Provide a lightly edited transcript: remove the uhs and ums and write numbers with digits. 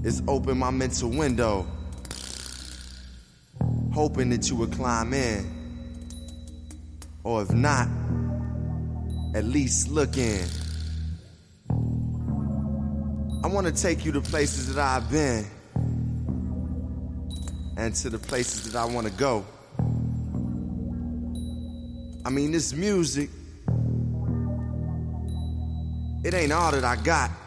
is open my mental window, hoping that you would climb in, or if not, at least look in. I want to take you to places that I've been, and to the places that I want to go. I mean, this music, it ain't all that I got.